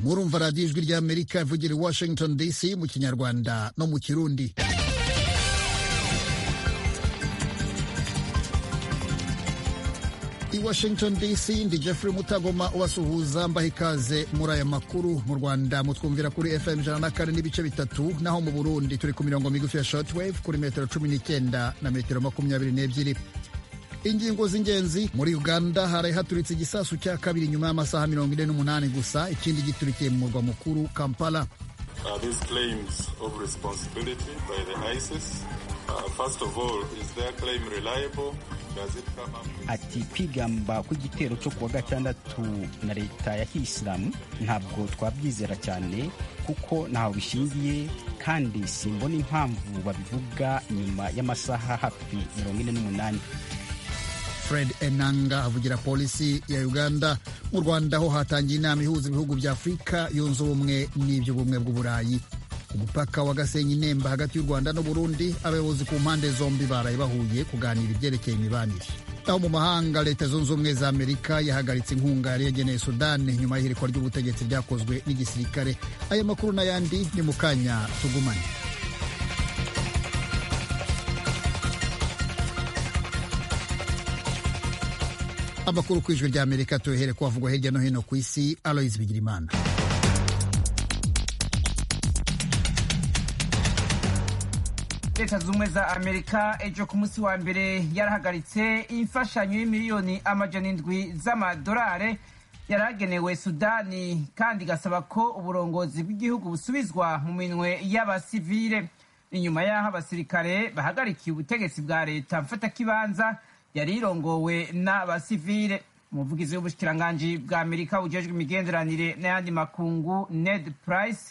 murumva radiyo ijwi ry'Amerika ivugira i Washington DC mu kinyarwanda no mu kirundi. I Washington DC ndi Jeffrey Mutagoma ubasuhuza mbaha ikaze muri aya makuru. Mu Rwanda mutwumvira kuri FM 104 n'ibice bitatu, naho mu Burundi turi ku mirongo migufi ya shortwave kuri metero 19 na metero 22. Ingingo z'ingenzi: muri Uganda haraye haturitse igisasu cya kabiri nyuma y'amasaha 48 gusa, ikindi giturikiye mu murwa mukuru Kampala. These claims of responsibility by the ISIS, first of all, is their claim reliable? Ati kwigamba ku gitero cyo kuwa gatandatu na leta ya Kiyisilamu ntabwo twabyizera cyane kuko ntaho bishingiye, kandi simbona impamvu babivuga nyuma y'amasaha hafi 48. Fred Enanga avugira polisi ya Uganda. Mu Rwanda ho hatangiye inama ihuza ibihugu bya Afurika yunze ubumwe n'iby'ubumwe bw'Uburayi. Umupaka wa Gasenyi Nemba hagati y'u Rwanda no Burundi, abayobozi ku mpande zombi baraye bahuye kuganira ibyerekeye imibanire. Aho mu mahanga, Leta Zunze Ubumwe za Amerika yahagaritse inkunga yari yageneye Sudani nyuma y'ihirikwa ry'ubutegetsi ryakozwe n'igisirikare. Aya makuru n'ayandi ni mu kanya, tugumane. Amakuru ku ijwi ry'Amerika tuhere kuhavugwa hirya no hino ku isi. Aloys Bigirimana. Leta z'Ubumwe za Amerika ejo ku munsi wa mbere yarahagaritse imfashanyo y'imiliyoni amajana 7 z'amadolari yaragenewe Sudani, kandi igasaba ko uburongozi bw'igihugu busubizwa mu minwe y'abasivile. Inyuma y'aho abasirikare bahagarikiye ubutegetsi bwa leta mfatakibanza yari irongowe n'abasivile. Umuvugizi w'ubushikiranganji bwa Amerika bujejwe imigenderanire n'ayandi makungu, Ned Price,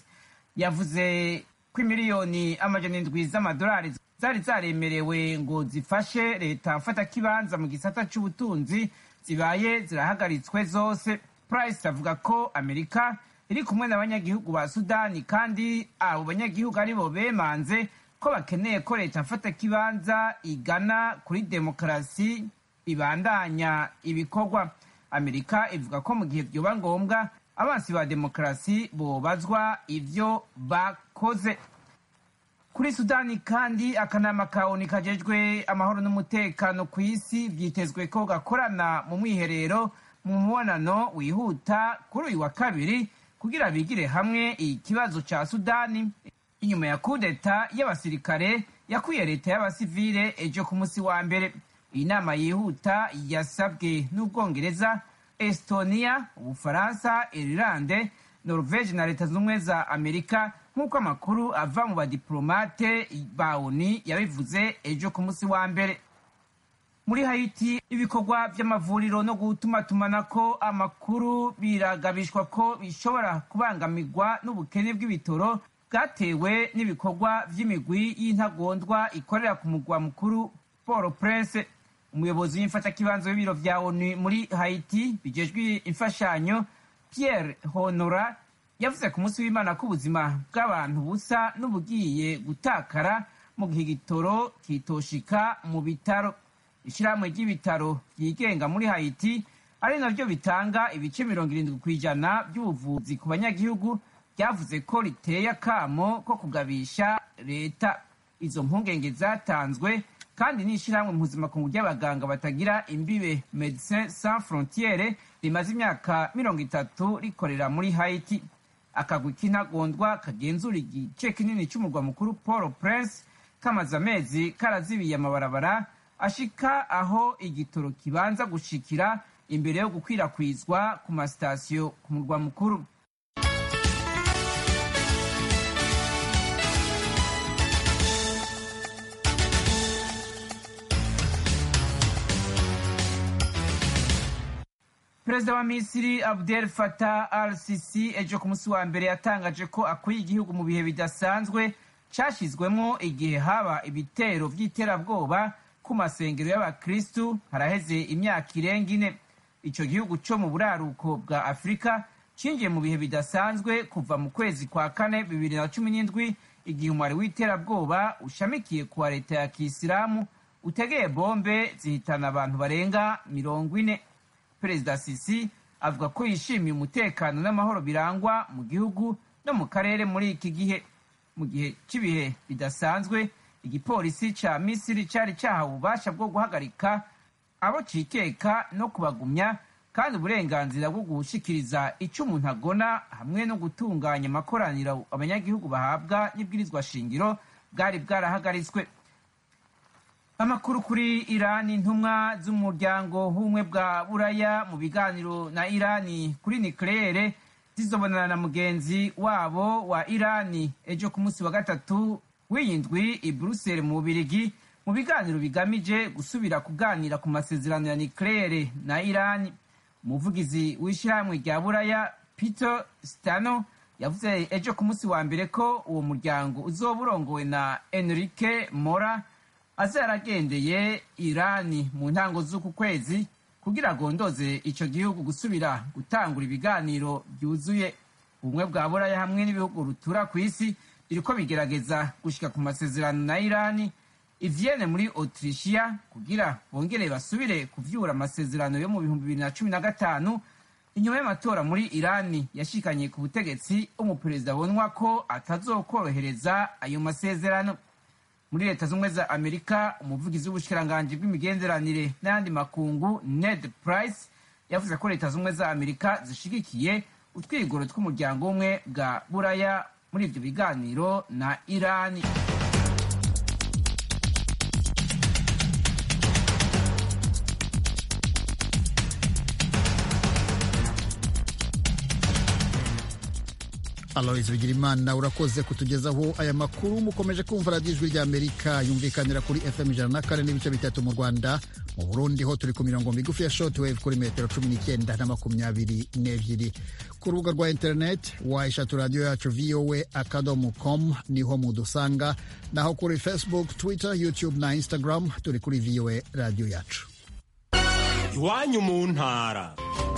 yavuze ko imiliyoni amajana 7 z'amadolari zari zaremerewe ngo zifashe leta mfatakibanza mu gisata c'ubutunzi zibaye zirahagaritswe zose. Price avuga ko Amerika iri kumwe n'abanyagihugu ba Sudani, kandi abo banyagihugu aribo bemanze ko bakeneye ko leta mfatakibanza igana kuri demokarasi ibandanya ibikorwa. Amerika ivuga ko mu gihe byoba ngombwa abansi ba demokarasi bobazwa ivyo bakoze. Kuri Sudani kandi, akanama ka ONU kajejwe amahoro n'umutekano ku isi vyitezwe ko gakorana mu mwiherero mu mubonano wihuta kuri uyu wa kabiri kugira bigire hamwe ikibazo ca Sudani inyuma ya kudeta y'abasirikare yakuye leta y'abasivile ejo ku munsi wa mbere. Iyi nama yihuta yasabwe n'Ubwongereza, Estonia, Ubufaransa, Irlande, Norvege na Leta Zunze za Amerika, nk'uko amakuru ava mu badiplomate ba ONU yabivuze ejo ku munsi wa mbere. Muri Haiti, ibikorwa by'amavuriro no gutumatumanako amakuru biragabishwa ko bishobora kubangamirwa n'ubukene bw'ibitoro bwatewe n'ibikorwa by'imigwi y'intagondwa ikorera ku mugwa mukuru Port-au-Prince. Umuyobozi w'imfatakibanza w'ibiro vya ONU muri Haiti bijejwe imfashanyo, Pierre Honora, yavuze ku munsi w'Imana ko ubuzima bw'abantu busa n'ubugiye gutakara mu gihe igitoro kitoshika mu bitaro. Ishirahamwe ry'ibitaro vyigenga muri Haiti ari naryo bitanga ibice 70% by'ubuvuzi ku banyagihugu ryavuze ko riteye akamo ko kugabisha leta. Izo mpungenge zatanzwe kandi n'ishirahamwe mpuzamakungu ry'abaganga batagira imbibe, Médecins Sans Frontières, rimaze imyaka 30 rikorera muri Haiti. Akagwi k'intagondwa kagenzura igice kinini cy'umurwa mukuru Port-au-Prince kamaze amezi karazibiye amabarabara ashika aho igitoro kibanza gushikira imbere yo gukwirakwizwa ku masitasiyo ku murwa mukuru. Perezida wa Misiri Abdel Fattah al-Sisi ejo ku munsi wa mbere yatangaje ko akuye igihugu mu bihe bidasanzwe cashizwemo igihe haba ibitero vy'iterabwoba ku masengero y'abakristu haraheze imyaka irenga 4. Ico gihugu co mu buraruko bwa Afrika cinjiye mu bihe bidasanzwe kuva mu kwezi kwa 4 2017, igihe umwari w'iterabwoba ushamikiye ku leta ya Kisilamu utegeye bombe zihitana abantu barenga 40. Perezida Sisi avuga ko yishimiye umutekano n'amahoro birangwa mu gihugu no mu karere muri iki gihe. Mu gihe cy'ibihe bidasanzwe, igipolisi ca Misiri cari cahawe ububasha bwo guhagarika abo cikeka no kubagumya, kandi uburenganzira bwo gushikiriza ico umuntu agona hamwe no gutunganya amakoraniro abanyagihugu bahabwa n'ibwirizwa shingiro bwari bwarahagaritswe. Amakuru kuri Irani. Intumwa z'umuryango w'ubumwe bwa Buraya mu biganiro na Irani kuri nucleaire zizobonana na mugenzi wabo wa Irani ejo ku munsi wa gatatu w'iyindwi i Brussels mu Bubiligi, mu biganiro bigamije gusubira kuganira ku masezerano ya nucleaire na Irani. Umuvugizi w'ishyirahamwe rya Buraya Peter Stano yavuze ejo ku munsi wa mbere ko uwo muryango uzoba urongowe na Enrique Mora aza yaragendeye Irani mu ntango z'uku kwezi kugira agondoze ico gihugu gusubira gutangura ibiganiro byuzuye. Ubumwe bwa Buraya hamwe n'ibihugu rutura ku isi biriko bigerageza gushika ku masezerano na Irani i Vienne muri Autrichia kugira bongere basubire kuvyura amasezerano yo mu 2015 inyuma y'amatora muri Irani yashikanye ku butegetsi umuperezida abonwa ko atazokorohereza ayo masezerano. Muri Leta z'Ubumwe za Amerika, umuvugizi w'ubushikiranganji bw'imigenderanire n'ayandi makungu Ned Price yavuze ko Leta z'Ubumwe za Amerika zishigikiye utwigoro tw'umuryango w'ubumwe bwa Buraya muri ivyo biganiro na Irani. Alois Bigirimana urakoze kutugezaho aya makuru. Mukomeje kumva radiyo Ijwi ry'Amerika yumvikanira kuri FM 104.3 mu Rwanda. Mu Burundi ho turi ku mirongo migufi ya shortwave kuri metero 19 na 22. Ku rubuga rwa internet waishatu radio yacu voa.com niho mudusanga, naho kuri Facebook, Twitter, YouTube na Instagram turi kuri VOA radio yacu. Iwanyu mu ntara.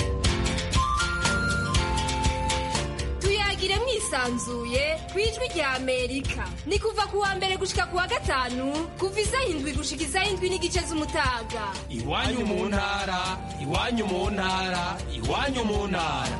Tuyagire mwisanzuye kwijwi rya Amerika. Ni kuva ku wa mbere gushika ku wa gatanu kuva isaha 7 gushika isaha 7 n'igice z'umutaga. Iwanyu mu ntara, iwanyu mu ntara, iwanyu mu ntara.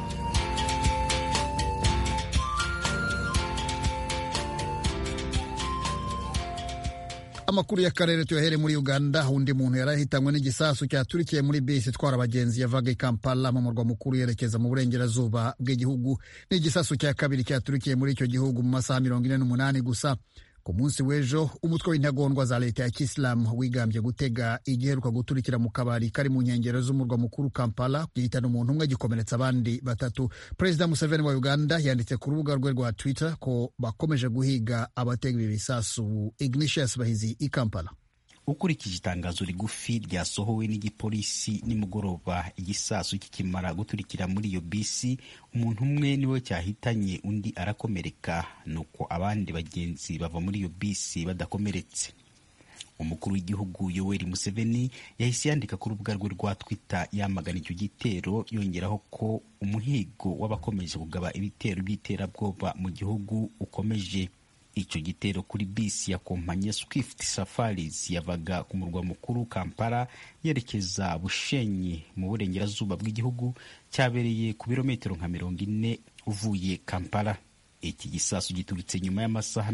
Amakuru y'akarere tuyahere muri Uganda. Undi muntu yarahitanywe n'igisasu cyaturikiye muri bisi itwara abagenzi yavaga i Kampala mu murwa mukuru yerekeza mu burengerazuba bw'igihugu. Ni igisasu cya kabiri cyaturikiye muri icyo gihugu mu masaha 48 gusa. Ku munsi w'ejo umutwe w'intagondwa za leta ya Kisilamu wigambye gutega igiheruka guturikira mu kabari kari mu nkengero z'umurwa mukuru Kampala, gihitana umuntu umwe gikomeretsa abandi batatu. Perezida Museveni wa Uganda yanditse ku rubuga rwe rwa Twitter ko bakomeje guhiga abatega ibi bisasu. Ignatius Bahizi i Kampala. Ukurikije itangazo rigufi ryasohowe n'igipolisi nimugoroba, igisasu kikimara guturikira muri iyo bisi umuntu umwe niwe cyahitanye, undi arakomereka, nuko abandi bagenzi bava muri iyo bisi badakomeretse. Umukuru w'igihugu Yoweri Museveni yahise yandika ku rubuga rwe rwa Twitter yamagana icyo gitero, yongeraho ko umuhigo w'abakomeje kugaba ibitero by'iterabwoba mu gihugu ukomeje. Icyo gitero kuri bisi ya kompanyi Swift Safaris yavaga ku murwa mukuru Kampala yerekeza Bushenyi mu burengerazuba bw'igihugu cyabereye ku birometero nka 40 uvuye Kampala. Iki gisasu giturutse nyuma y'amasaha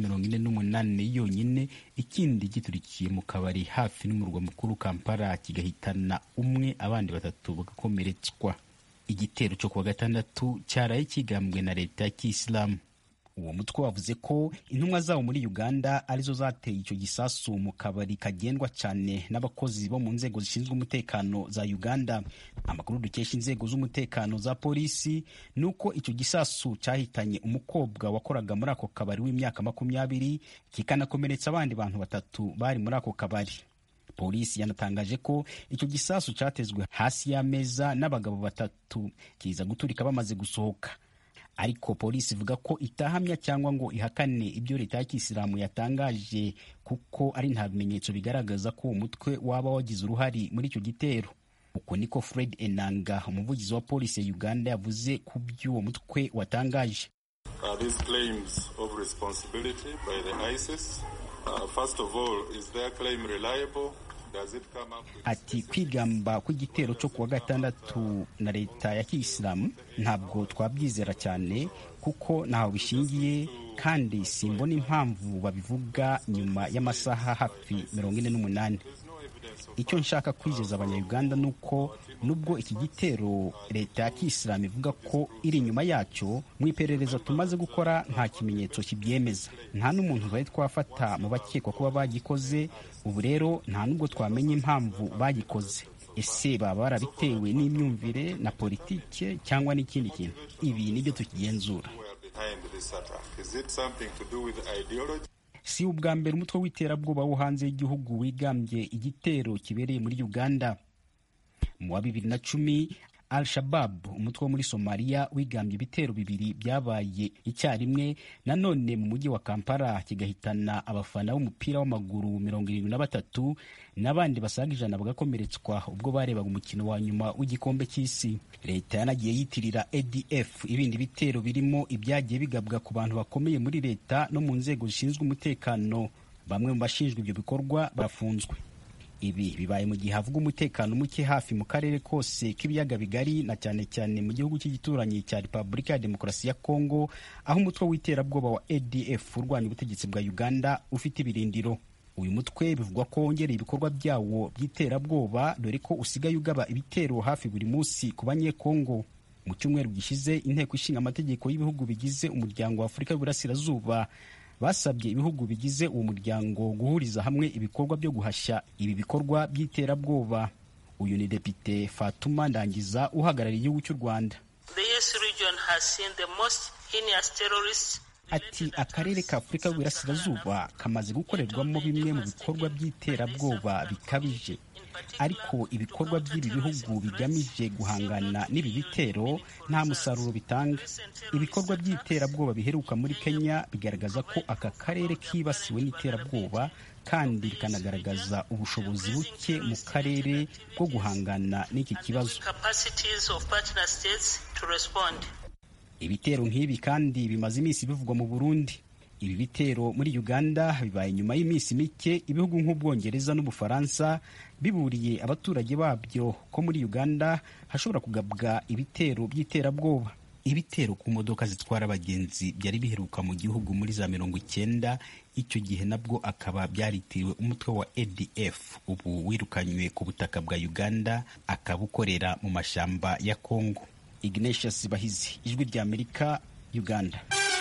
48 yonyine, ikindi giturikiye mu kabari hafi n'umurwa mukuru Kampala kigahitana umwe, abandi batatu bagakomeretswa. Igitero cyo kuwa gatandatu cyaraye kigambwe na leta ya Kisilamu. Uwo mutwe wavuze ko intumwa zawo muri Uganda arizo zateye icyo gisasu mu kabari kagendwa cyane n'abakozi bo mu nzego zishinzwe umutekano za Uganda. Amakuru dukesha inzego z'umutekano za polisi nuko icyo gisasu cyahitanye umukobwa wakoraga muri ako kabari w'imyaka 20, kikanakomeretsa abandi bantu batatu bari muri ako kabari. Polisi yanatangaje ko icyo gisasu cyatezwe hasi y'ameza n'abagabo batatu, kiza guturika bamaze gusohoka. Ariko polisi ivuga ko itahamya cyangwa ngo ihakane ibyo leta ya Kisilamu yatangaje, kuko ari nta bimenyetso bigaragaza ko umutwe waba wagize uruhari muri icyo gitero. Uko niko Fred Enanga, umuvugizi wa polisi ya Uganda, yavuze ku by'uwo mutwe watangaje. These claims of responsibility by the ISIS, first of all, is their claim reliable? ati kwigamba kw'igitero cyo kuwa gatandatu na leta ya kiyisilamu ntabwo twabyizera cyane kuko ntaho bishingiye kandi simbona impamvu babivuga nyuma y'amasaha hafi 48. Icyo nshaka kwizeza abanyayuganda ni uko nubwo iki gitero leta ya kiyisilamu ivuga ko iri inyuma yacyo, mu iperereza tumaze gukora nta kimenyetso kibyemeza, nta n'umuntu bari twafata mu bakekwa kuba bagikoze. Ubu rero nta nubwo twamenya impamvu bagikoze. Ese baba barabitewe n'imyumvire na politike cyangwa n'ikindi kintu? Ibi nibyo tukigenzura. Si ubwa mbere umutwe w'iterabwoba wo hanze y'igihugu wigambye igitero kibereye muri Uganda. Mu wa 2010 Al-Shabaab, umutwe wo muri Somalia, wigambye ibitero bibiri byabaye icyarimwe nanone mu mujyi wa Kampala, kigahitana abafana b'umupira w'amaguru 73 n'abandi basaga 100 bagakomeretswa ubwo barebaga umukino wa nyuma w'igikombe cy'isi. Leta yanagiye yitirira ADF ibindi bitero birimo ibyagiye bigabwa ku bantu bakomeye muri leta no mu nzego zishinzwe umutekano. Bamwe mu bashinzwe ibyo bikorwa barafunzwe. Ibi bibaye mu gihe havuga umutekano muke hafi mu karere kose k'ibiyaga bigari na cyane cyane mu gihugu cy'igituranyi cya Repubulika ya Demokarasi ya Kongo, aho umutwe w'iterabwoba wa ADF urwanya ubutegetsi bwa Uganda ufite ibirindiro. Uyu mutwe bivugwa ko wongereye ibikorwa byawo by'iterabwoba, dore ko usigaye ugaba ibitero hafi buri munsi ku banyekongo. Mu cyumweru gishize inteko ishinga amategeko y'ibihugu bigize umuryango wa Afurika y'Uburasirazuba basabye ibihugu bigize uwo muryango guhuriza hamwe ibikorwa byo guhashya ibi bikorwa by'iterabwoba. Uyu ni Depite Fatuma Ndangiza uhagarariye igihugu cy'u Rwanda. Ati akarere ka Afurika y'Uburasirazuba kamaze gukorerwamo bimwe mu bikorwa by'iterabwoba bikabije, ariko ibikorwa by'ibi bihugu bigamije guhangana n'ibi bitero nta musaruro bitanga. Ibikorwa by'iterabwoba biheruka muri Kenya bigaragaza ko aka karere kibasiwe n'iterabwoba kandi bikanagaragaza ubushobozi buke mu karere bwo guhangana n'iki kibazo. Ibitero nk'ibi kandi bimaze iminsi bivugwa mu Burundi. Ibi bitero muri Uganda bibaye nyuma y'iminsi mike ibihugu nk'Ubwongereza n'Ubufaransa biburiye abaturage babyo ko muri Uganda hashobora kugabwa ibitero by'iterabwoba. Ibitero ku modoka zitwara abagenzi byari biheruka mu gihugu muri za 90, icyo gihe nabwo akaba byaritiriwe umutwe wa ADF, ubu wirukanywe ku butaka bwa Uganda akabukorera mu mashamba ya Kongo. Ignatius Bahizi, Ijwi ry'Amerika, Uganda.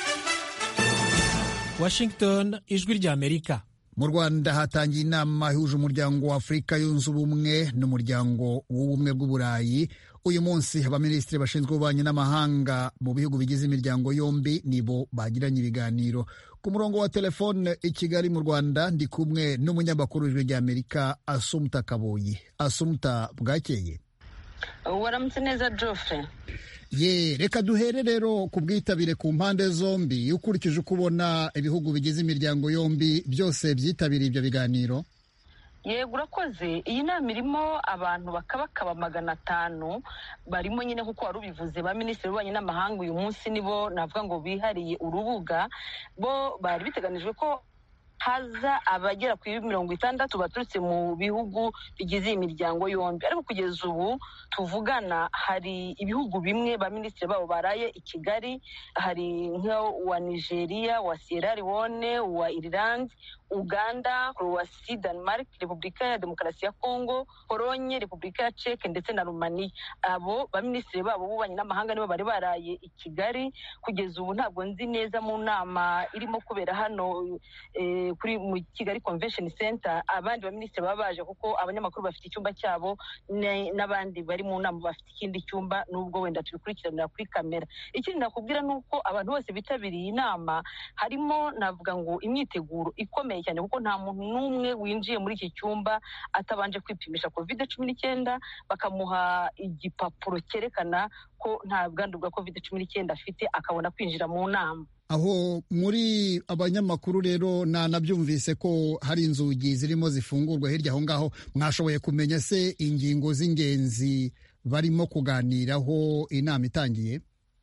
Washington, Ijwi ry'Amerika. Mu Rwanda hatangiye inama ihuje umuryango wa Afurika yunze ubumwe n'umuryango w'ubumwe bw'Uburayi. Uyu munsi abaminisitiri bashinzwe ububanyi n'amahanga mu bihugu bigize imiryango yombi nibo bagiranye ibiganiro. Ku murongo wa telefone i Kigali mu Rwanda ndi kumwe n'umunyamakuru w'Ijwi ry'Amerika Asumta Kaboyi. Asumta, bwakeye? Waramutse neza Geoffrey. Reka duhere rero ku bwitabire ku mpande zombi. Ukurikije uko ubona ibihugu bigize imiryango yombi byose byitabiriye ibyo biganiro? Yego, urakoze. Iyi nama irimo abantu bakabakaba 500, barimo nyine kuko wari ubivuze ba minisitiri w'ububanyi n'amahanga. Uyu munsi nibo navuga ngo bihariye urubuga. Bo bari biteganijwe ko haza abagera kuri 60 baturutse mu bihugu bigize iyi miryango yombi, ariko kugeza ubu tuvugana hari ibihugu bimwe ba minisitiri babo baraye i Kigali. Hari nk'uwa Nigeria, wa Sierra Leone, wa Ireland, Uganda, Croatia, Denmark, Repubulika ya Demokarasi ya Kongo, Polonye, Repubulika ya Czech ndetse na Romania. Abo ba minisitiri babo b'ububanyi n'amahanga nibo bari baraye i Kigali. Kugeza ubu ntabwo nzi neza mu nama irimo kubera hano kuri mu Kigali Convention Center abandi ba minisitiri baba baje, kuko abanyamakuru bafite icyumba cyabo n'abandi bari mu nama bafite ikindi cyumba, nubwo wenda tubikurikiranira kuri kamera. Ikindi nakubwira nuko abantu bose bitabiriye inama harimo navuga ngo imyiteguro ikomeye cyane, kuko nta muntu n'umwe winjiye muri iki cyumba atabanje kwipimisha COVID-19 bakamuha igipapuro cyerekana ko nta bwandu bwa COVID-19 afite, akabona kwinjira mu nama. Aho muri abanyamakuru rero nabyumvise ko hari inzugi zirimo zifungurwa hirya aho ngaho. Mwashoboye kumenya se ingingo z'ingenzi barimo kuganiraho inama itangiye?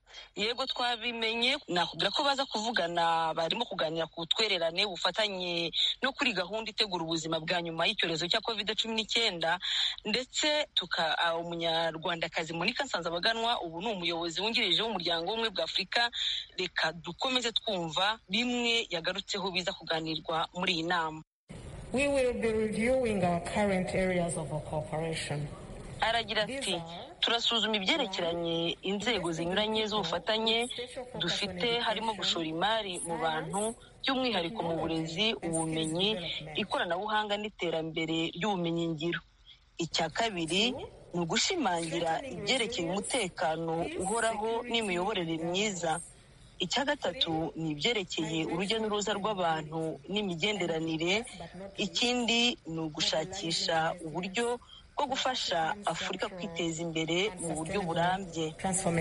Yego twabimenye, nakubwira ko baza kuvugana, barimo kuganira ku butwererane, ubufatanye no kuri gahunda itegura ubuzima bwa nyuma y'icyorezo cya COVID-19, ndetse umunyarwandakazi Monica Nsanzabaganwa ubu ni umuyobozi wungirije w'umuryango w'ubumwe bwa Afurika. Reka dukomeze twumva bimwe yagarutseho biza kuganirwa muri iyi nama. We will be reviewing our current areas of cooperation. Aragira ati turasuzuma ibyerekeranye inzego zinyuranye z'ubufatanye dufite, harimo gushora imari mu bantu, by'umwihariko mu burezi, ubumenyi, ikoranabuhanga n'iterambere ry'ubumenyingiro. Icya kabiri ni ugushimangira ibyerekeye umutekano uhoraho n'imiyoborere myiza. Icya gatatu ni ibyerekeye urujya n'uruza rw'abantu n'imigenderanire. Ikindi ni ugushakisha uburyo bwo gufasha Afurika kwiteza imbere mu buryo burambye.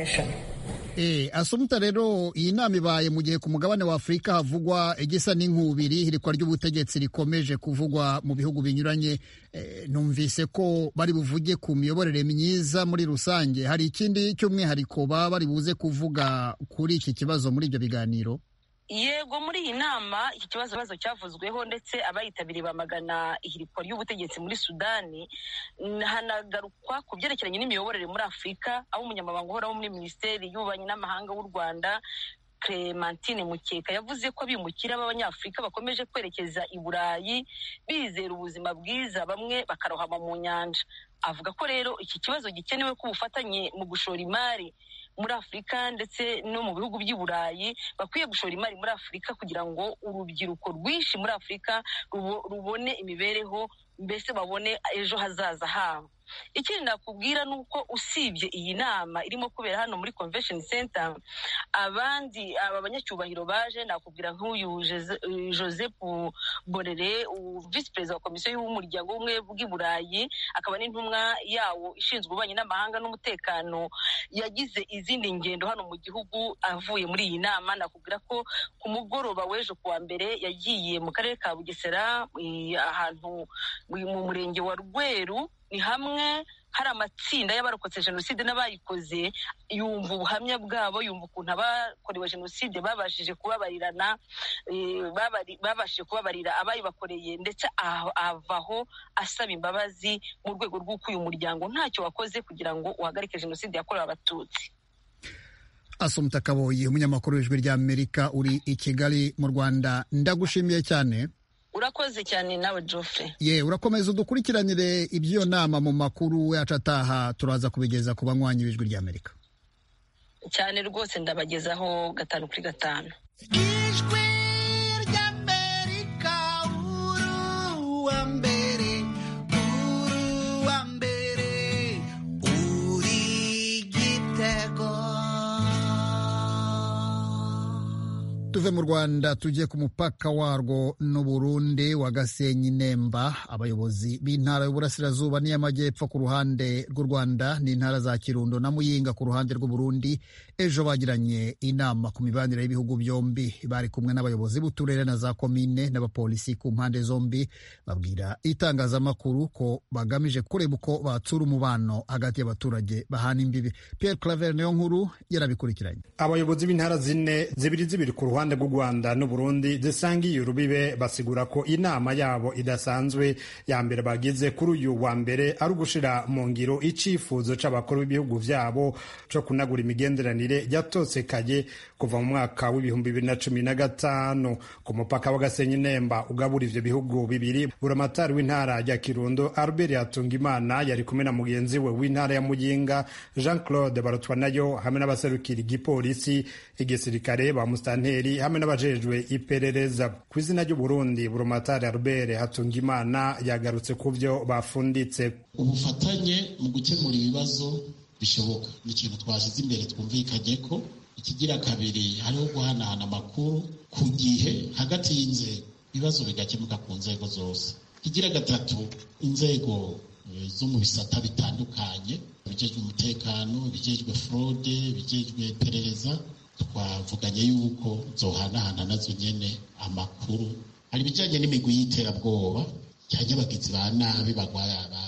Asumta, rero iyi nama ibaye mu gihe ku mugabane wa Afurika havugwa igisa n'inkubiri, ihirikwa ry'ubutegetsi rikomeje kuvugwa mu bihugu binyuranye. Numvise ko bari buvuge ku miyoborere myiza muri rusange. Hari ikindi cy'umwihariko baba bari buze kuvuga kuri iki kibazo muri ibyo biganiro? Yego, muri iyi nama iki kibazo cyavuzweho, ndetse abayitabiriye bamagana ihirikwa ry'ubutegetsi muri Sudani. Hanagarukwa ku byerekeranye n'imiyoborere muri Afurika, aho umunyamabanga uhoraho muri Minisiteri y'Ububanyi n'Amahanga w'u Rwanda Clementine Mukeka yavuze ko abimukira b'Abanyafurika bakomeje kwerekeza i Burayi bizera ubuzima bwiza, bamwe bakarohama mu nyanja. Avuga ko rero iki kibazo gikenewe ko ubufatanye mu gushora imari muri Afurika ndetse no mu bihugu by'i Burayi, bakwiye gushora imari muri Afurika kugira ngo urubyiruko rwinshi muri Afurika rubone imibereho, mbese babone ejo hazaza habo. Ikindi nakubwira ni uko usibye iyi nama irimo kubera hano muri Convention Center, aba banyacyubahiro baje, nakubwira nk'uyu Joseph Borrell, Vice Perezida wa Komisiyo y'Umuryango w'Ubumwe bw'i Burayi, akaba n'intumwa yawo ishinzwe ububanyi n'amahanga n'umutekano, yagize izindi ngendo hano mu gihugu avuye muri iyi nama. Nakubwira ko ku mugoroba w'ejo kuwa mbere yagiye mu karere ka Bugesera, ahantu mu murenge wa Rweru, ni hamwe hari amatsinda y'abarokotse jenoside n'abayikoze. Yumva ubuhamya bwabo, yumva ukuntu abakorewe jenoside babashije kubabarirana, babashije kubabarira abayibakoreye, ndetse avaho asaba imbabazi mu rwego rw'uko uyu muryango ntacyo wakoze kugira ngo uhagarike jenoside yakorewe Abatutsi. Asumta Kaboyi, umunyamakuru w'Ijwi ry'Amerika uri i Kigali mu Rwanda, ndagushimiye cyane. Urakoze cyane nawe Geoffrey. Urakomeza udukurikiranire iby'iyo nama mu makuru yacu ataha, turaza kubigeza ku banywanyi b'Ijwi ry'Amerika. Cyane rwose, ndabagezaho 5 kuri 5. Ijwi ry'Amerika, uruwa mbere, uri igitego. Tuve mu Rwanda tujye ku mupaka warwo n'u Burundi wa Gasenyi Nemba. Abayobozi b'intara y'Uburasirazuba n'iy'Amajyepfo ku ruhande rw'u Rwanda n'intara za Kirundo na Muyinga ku ruhande rw'u Burundi ejo bagiranye inama ku mibanire y'ibihugu byombi. Bari kumwe n'abayobozi b'uturere na za komine n'abapolisi ku mpande zombi, babwira itangazamakuru ko bagamije kureba uko batsura umubano hagati y'abaturage bahana imbibi. Pierre Claver niyo nkuru yarabikurikiranye. Abayobozi b'intara zibiri ku ruhande rw'u Rwanda n'u Burundi zisangiye urubibe basigura ko inama yabo idasanzwe ya mbere bagize kuri uyu wa mbere ari ugushira mu ngiro icifuzo c'abakuru b'ibihugu vyabo co kunagura imigenderanire yatosekaye kuva mu mwaka w'2015 ku mupaka wa Gasenyi Nemba ugabura ivyo bihugu bibiri. Buramatari w'intara ya Kirundo Albert Hatungimana yari kumwe na mugenzi we w'intara ya Muyinga Jean Claude Barutwanayo hamwe n'abaserukira igipolisi, igisirikare, ba mustanteri hamwe n'abajejwe iperereza. Ku izina ry'u Burundi, Buramatari Albert Hatungimana yagarutse ku vyo bafunditse. Ubufatanye mu gukemura ibibazo bishoboka ni ikintu twashize imbere, twumvikanye ko ikigira kabiri hariho guhanahana amakuru ku gihe hagati y'inzego, ibibazo bigakemuka ku nzego zose. Ikigira gatatu, inzego zo mu bisata bitandukanye, bijejwe umutekano, bijejwe fraude, bijejwe iperereza, twavuganye yuko zohanahana nazo nyene amakuru. Hari ibijanye n'imigwi y'iterabwoba cyane abagizi ba nabi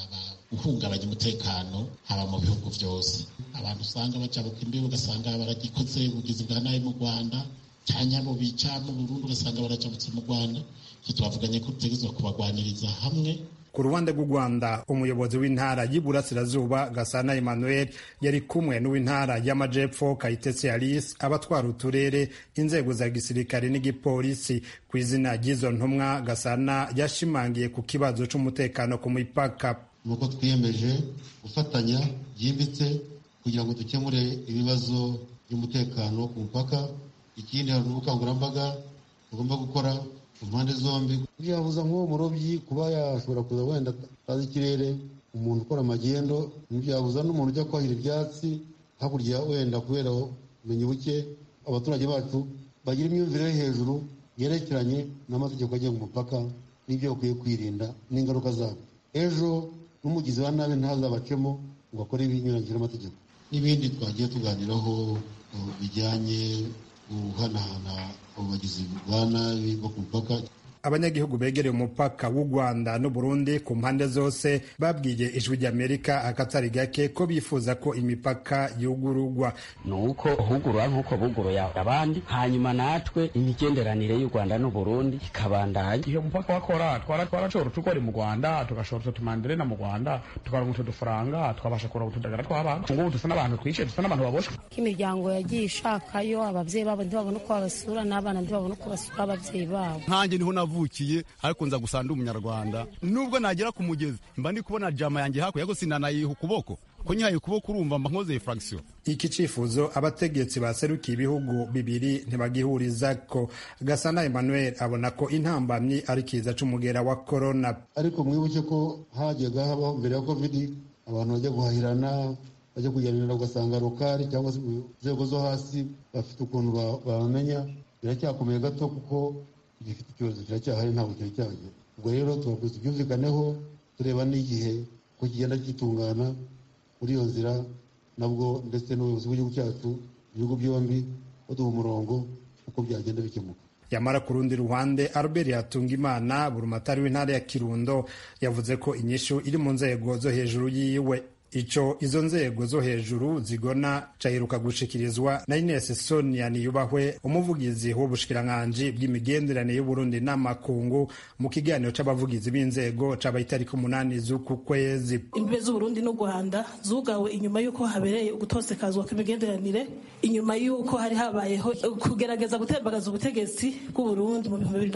guhungabanya umutekano haba mu bihugu byose. Abantu usanga bacabuka imbibi ugasanga baragikoze ubugizi bwa nabi mu Rwanda, cyangwa bo bica mu Burundi ugasanga baracabutse mu Rwanda. Icyo twavuganye ko tutegerezwa kubagwaniriza hamwe. Ku ruhande rw'u Rwanda, umuyobozi w'intara y'Iburasirazuba Gasana Emmanuel yari kumwe n'uw'intara y'Amajepfo Kayitesi Alice, abatwara uturere, inzego za gisirikare n'igipolisi. Ku izina ry'izo ntumwa, Gasana yashimangiye ku kibazo c'umutekano ku mipaka. Nuko twiyemeje gufatanya byimbitse kugira ngo dukemure ibibazo by'umutekano ku mupaka. Ikindi hari ubukangurambaga tugomba gukora ku mpande zombi. Byabuza nk'uwo murobyi kuba yashobora kuza wenda atazi ikirere, umuntu ukora amagendo, ntibyabuza n'umuntu ujya kwahira ibyatsi hakurya wenda kubera ubumenyi buke. Abaturage bacu bagira imyumvire hejuru yerekeranye n'amategeko agenga umupaka n'ibyo bakwiye kwirinda n'ingaruka zabo. Ejo n'umugizi wa nabi ntazabacemo ngo akore ibinyuranyije n'amategeko. N'ibindi twagiye tuganiraho bijyanye guhanahana abagizi ba nabi bo ku mupaka. Abanyagihugu begereye umupaka w'u Rwanda n'u Burundi ku mpande zose babwiye Ijwi ry'Amerika akatari gake ko bifuza ko imipaka yugururwa. Nuko hugurwa nk'uko buguruye abandi, hanyuma natwe imigenderanire y'u Rwanda n'u Burundi ikabandanya. Iyo mupaka wakora twarashobora tukora mu Rwanda tugashobora tumandire na mu Rwanda tukaronka udufaranga twabasha kuraba utudagara tw'abantu. Ngo dusa n'abantu twishe, dusa n'abantu baboshwe. Imiryango yagiye ishakayo, abavyeyi babo ntibabona uko babasura, n'abana ntibabona uko basura abavyeyi babo. Nkanjye niho navukiye, ariko nza gusanga umunyarwanda. Nubwo nagera ku mugezi mba ndi kubona jama yanjye hakurya, ariko sinanayiha ukuboko ko nyihaye ukuboko urumva mba nkoze fraction. Iki cifuzo abategetsi baserukiye ibihugu bibiri ntibagihuriza ko. Gasana Emmanuel abona ko intambamyi ari kiza c'umugera wa corona. Ariko mwibuke ko hajyaga habaho mbere ya covid abantu bajya guhahirana, bajya kuganira ugasanga lokali cyangwa se inzego zo hasi bafite ukuntu bamenya. Biracyakomeye gato kuko gifite ikibazo kiracyahari, ntabwo cyari cyagera. Ubwo rero tubakwiye tubyumvikaneho, tureba n'igihe ko kigenda gitungana muri iyo nzira, nabwo ndetse n'ubuyobozi bw'igihugu cyacu, ibihugu byombi baduha umurongo uko byagenda bikemuka. Yamara ku rundi ruhande, Albert Hatungimana, burumatari w'intara ya Kirundo, yavuze ko inyishu iri mu nzego zo hejuru yiwe. Ico izo nzego zo hejuru zigona caheruka gushikirizwa na Ines Sonia Niyubahwe, umuvugizi w'ubushikiranganji bw'imigenderanire y'u Burundi n'amakungu, mu kiganiro c'abavugizi b'inzego cabaye itariki 8 z'uku kwezi. Imbibe z'u Burundi n'u Rwanda zugawe inyuma y'uko habereye ugutosekazwa kw'imigenderanire, inyuma y'uko hari habayeho kugerageza gutembagaza ubutegetsi bw'u Burundi mu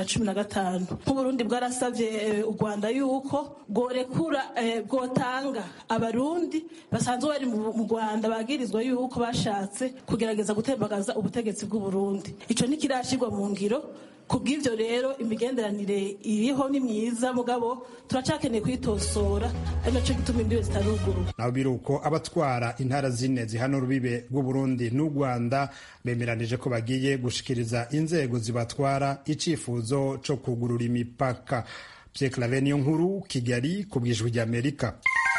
2015. Nk'u Burundi bwarasavye u Rwanda y'uko bworekura bwotanga abarundi basanzwe bari mu Rwanda bagirizwa yuko bashatse kugerageza gutembagaza ubutegetsi bw'u Burundi. Ico nikirashirwa mu ngiro. Kubw'ivyo rero imigenderanire iriho ni myiza, mugabo turacakeneye kwitosora, ari naco gituma imbibe zitaruguru. Naho biruko abatwara intara zine zihana urubibe rw'u Burundi n'u Rwanda bemeranije ko bagiye gushikiriza inzego zibatwara icifuzo co kugurura imipaka. Pierre Claver Niyonkuru, Kigali, ku bw'Ijwi ry'Amerika.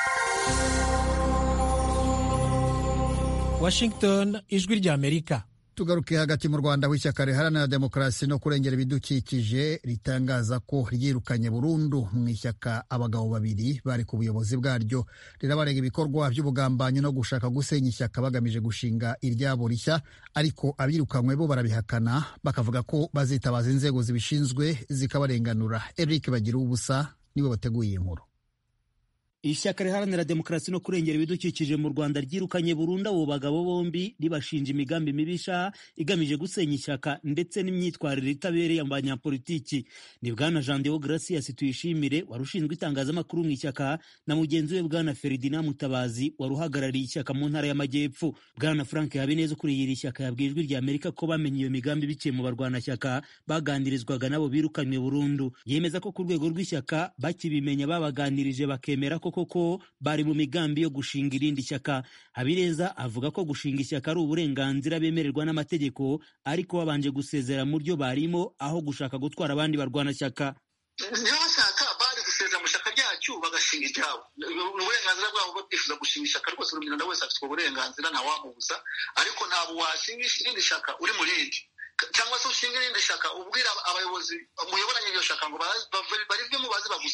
Washington, Ijwi ry'Amerika. Tugaruke hagati mu Rwanda, w'ishyaka riharanira demokarasi no kurengera ibidukikije ritangaza ko ryirukanye burundu mu ishyaka abagabo babiri bari ku buyobozi bwaryo. Rirabarega ibikorwa by'ubugambanyi no gushaka gusenya ishyaka bagamije gushinga iryabo rishya, ariko abirukanywe bo barabihakana, bakavuga ko bazitabaza inzego zibishinzwe zikabarenganura. Eric Bagiruwubusa niwe wateguye iyi nkuru. Ishyaka riharanira demokarasi no kurengera ibidukikije mu Rwanda ryirukanye burundu abo bagabo bombi, ribashinja imigambi mibisha igamije gusenya ishyaka ndetse n'imyitwarire itabereye abanyapolitiki. Ni bwana Jean Deo Gracias Tuyishimire warushinzwe itangazamakuru mu ishyaka, na mugenzi we bwana Ferdinand Mutabazi waruhagarariye ishyaka mu ntara y'Amajyepfo. Bwana Frank Habineza ukuriye iri shyaka yabwiye Ijwi ry'Amerika ko bamenye iyo migambi biciye mu barwanashyaka baganirizwaga nabo birukanywe burundu. Yemeza ko ku rwego rw'ishyaka bakibimenya babaganirije bakemera koko bari mu migambi yo gushinga irindi shyaka. Habineza avuga ko gushinga ishyaka ari uburenganzira bemererwa n'amategeko, ariko babanje gusezera mu ryo barimo aho gushaka gutwara abandi barwanashyaka. Ntibashaka bari gusezera mu shyaka ryacu bagashinga iryabo. Uburenganzira bwabo bwo kwifuza gushinga ishyaka rwose buri muntu wese afite uburenganzira, ntawamubuza, ariko ntabwo washinga irindi shyaka uri mu rindi, cyangwa se ushinga irindi shyaka ubwira abayobozi muyoboranye iryo shyaka ngo barivemo baze bagusange.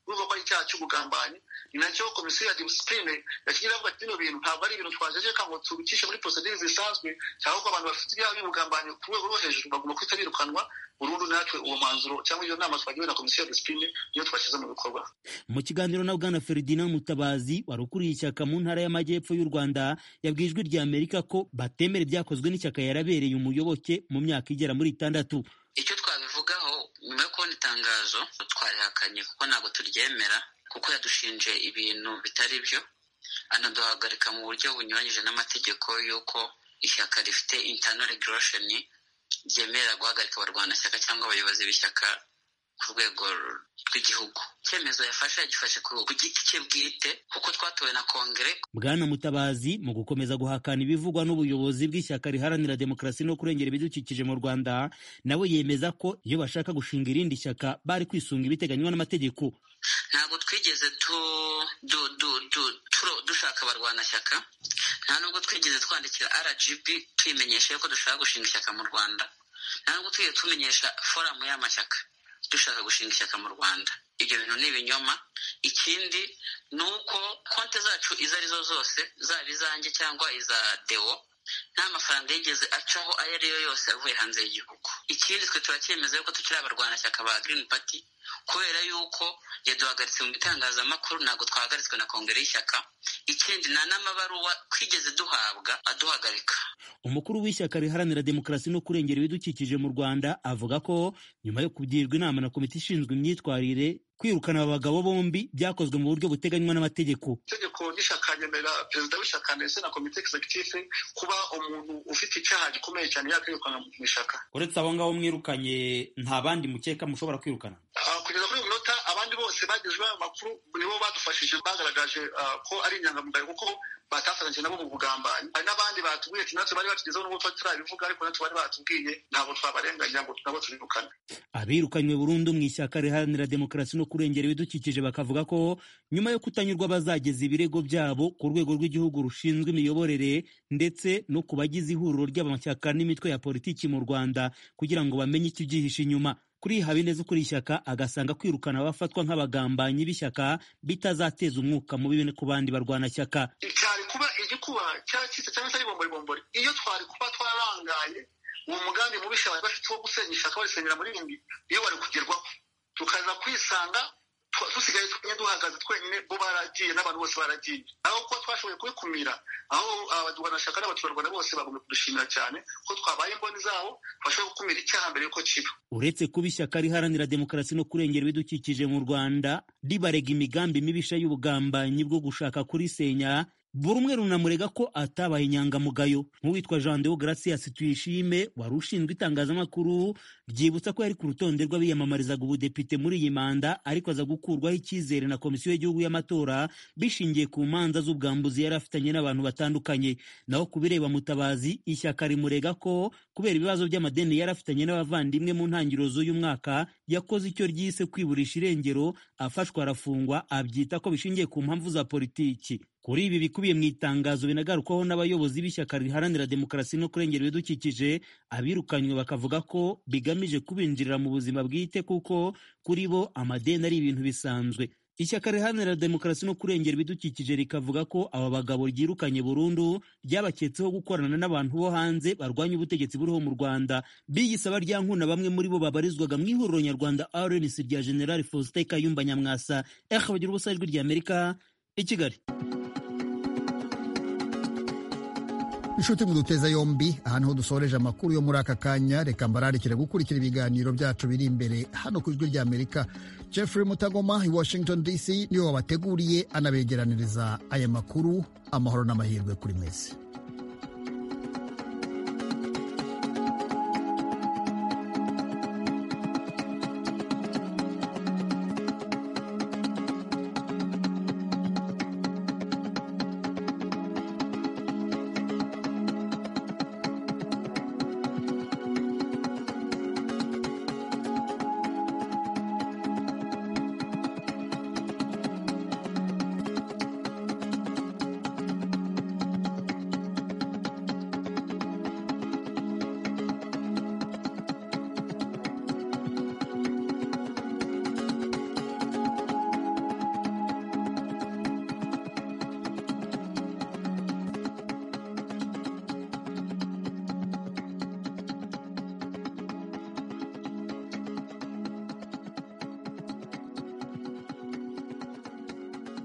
urumva ko ari icyaha cy'ubugambanyi. Ni nacyo komisiyo ya disipurine yakigira avuga ati bino bintu ntabwo ari ibintu twajejeka ngo tubikishe muri procedure zisanzwe, cyangwa ko abantu bafite ibyaha by'ubugambanyi ku rwego rwo hejuru bagomba guhita birukanwa burundu. Natwe uwo mwanzuro cyangwa iyo nama twagiwe na komisiyo ya disipurine niyo twashyize mu bikorwa. Mu kiganiro na Bwana Ferdinand Mutabazi wari ukuriye ishyaka mu ntara y'Amajyepfo y'u Rwanda, yabwiye Ijwi rya Amerika ko batemera ibyakozwe n'ishyaka yarabereye umuyoboke mu myaka igera muri 6. Icyo twabivugaho nyuma yo kubona itangazo twarihakanye kuko ntabwo turyemera, kuko yadushinje ibintu bitari byo, anaduhagarika mu buryo bunyuranyije n'amategeko y'uko ishyaka rifite internal regulation ryemerera guhagarika abarwanashyaka cyangwa abayobozi b'ishyaka ku rwego rw'igihugu. Icyemezo yafashe yagifashe ku giti cye bwite kuko twatowe na kongere. Bwana Mutabazi mu gukomeza guhakana ibivugwa n'ubuyobozi bw'ishyaka riharanira demokarasi no kurengera ibidukikije mu Rwanda, nawe yemeza ko iyo bashaka gushinga irindi shyaka bari kwisunga ibiteganywa n'amategeko. Ntabwo twigeze dushaka abarwanashyaka, nta nubwo twigeze twandikira RGB tuyimenyesha yuko dushaka gushinga ishyaka mu Rwanda, nta nubwo twigeze tumenyesha foramu y'amashyaka dushaka gushinga ishyaka mu Rwanda. Ibyo bintu ni ibinyoma. Ikindi ni uko konti zacu izo arizo zose, zaba izanjye cyangwa iza Deo, nta mafaranga yigeze acaho ayo ariyo yose avuye hanze y'igihugu. Ikindi twe turacyemeza yuko tukiri abarwanashyaka ba Green Party kubera yuko yaduhagaritse mu bitangazamakuru, ntabwo twahagaritswe na kongere y'ishyaka. Ikindi nta n'amabaruwa twigeze duhabwa aduhagarika. Umukuru w'ishyaka riharanira demokarasi no kurengera ibidukikije mu Rwanda avuga ko nyuma yo kugirwa inama na komite ishinzwe imyitwarire, kwirukana aba bagabo bombi byakozwe mu buryo buteganywa n'amategeko. Itegeko ry'ishyaka ryemerera perezida w'ishyaka ndetse na komite executive kuba umuntu ufite icyaha gikomeye cyane yakwirukana mu ishyaka. Uretse abo ngabo mwirukanye, nta bandi mukeka mushobora kwirukana? Kugeza kuri uyu munota abandi bose bagejejweho amakuru nibo badufashije, bagaragaje ko ari inyangamugayo kuko batafatanyije nabo mu bugambanyi. Hari n'abandi batubwiye ati natwe bari batugezeho n'ubwo twari turabivuga, ariko natwe bari batubwiye ntabwo twabarenganya ngo nabo tubirukane. Abirukanywe burundu mu ishyaka riharanira demokarasi no kurengera ibidukikije bakavuga ko nyuma yo kutanyurwa bazageza ibirego byabo ku rwego rw'igihugu rushinzwe imiyoborere ndetse no ku bagize ihuriro ry'amashyaka n'imitwe ya politiki mu Rwanda kugira ngo bamenye ikibyihishe inyuma. Kuri Habineza ukuri ishyaka agasanga kwirukana abafatwa nk'abagambanyi b'ishyaka bitazateza umwuka mubi ku bandi barwanashyaka. Cyari kuba igikuba cyacitse cyangwa se ari bombori. Iyo twari kuba twarangaye uwo mugambi mubisha bari bafite wo gusenya ishyaka barisenyera muri rindi, iyo wari kugerwaho tukaza kwisanga dusigaye duhagaze twenyine, bo baragiye n'abantu bose baragiye. Aho ko twashoboye kubikumira, aho abarwanashyaka n'abaturarwanda bose bagomba kudushimira cyane ko twabaye imboni zabo, twashoboye gukumira icyaha mbere yuko kiba. Uretse kuba ishyaka riharanira demokarasi no kurengera ibidukikije mu Rwanda ribarega imigambi mibisha y'ubugambanyi bwo gushaka kurisenya, buri umwe runamurega ko atabaye inyangamugayo. Nk'uwitwa Jean Deo Gracias Tuyishime wari ushinzwe itangazamakuru, byibutsa ko yari ku rutonde rw'abiyamamarizaga ubudepite muri iyi manda, ariko aza gukurwaho icyizere na komisiyo y'igihugu y'amatora bishingiye ku manza z'ubwambuzi yari afitanye n'abantu batandukanye. Naho kubireba Mutabazi, ishyaka rimurega ko kubera ibibazo by'amadeni yari afitanye n'abavandimwe mu ntangiriro z'uyu mwaka yakoze icyo ryise kwiburisha irengero, afashwa arafungwa, abyita ko bishingiye ku mpamvu za politiki. Kuri ibi bikubiye mu itangazo binagarukwaho n'abayobozi b'ishyaka riharanira demokarasi no kurengera ibidukikije, abirukanywe bakavuga ko bigamije kubinjirira mu buzima bwite kuko kuri bo amadeni ari ibintu bisanzwe. Ishyaka riharanira demokarasi no kurengera ibidukikije rikavuga ko aba bagabo ryirukanye burundu ryabaketseho gukorana n'abantu bo hanze barwanya ubutegetsi buriho mu Rwanda, biyise abaryankuna. Bamwe muri bo babarizwaga mu ihuriro nyarwanda RNC rya General Faustin Kayumba Nyamwasa. Bagira ubusa Ijwi rya Amerika i Kigali. Inshuti muduteza yombi, aha niho dusoreje amakuru yo muri aka kanya. Reka mbararikire gukurikira ibiganiro byacu biri imbere hano ku Ijwi rya Amerika. Jeffrey Mutagoma i Washington DC niwe wabateguriye anabegeraniriza aya makuru. Amahoro n'amahirwe kuri mwese.